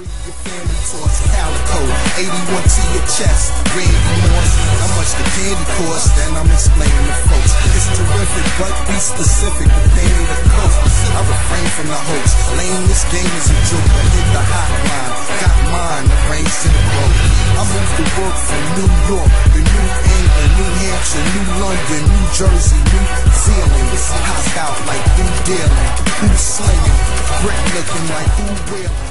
Free your family towards Calico, 81 to your chest, Randy Moss. How much the candy cost, then I'm explaining to folks. It's terrific, but be specific, the pain of the coast. I refrain from the hoax, laying this game is a joke, but hit the hotline, got mine, the range to the road. I moved to work from New York to New England, New Hampshire, New London, New Jersey, New Zealand. Hop out like who dealing, who slinging, brick looking like who will.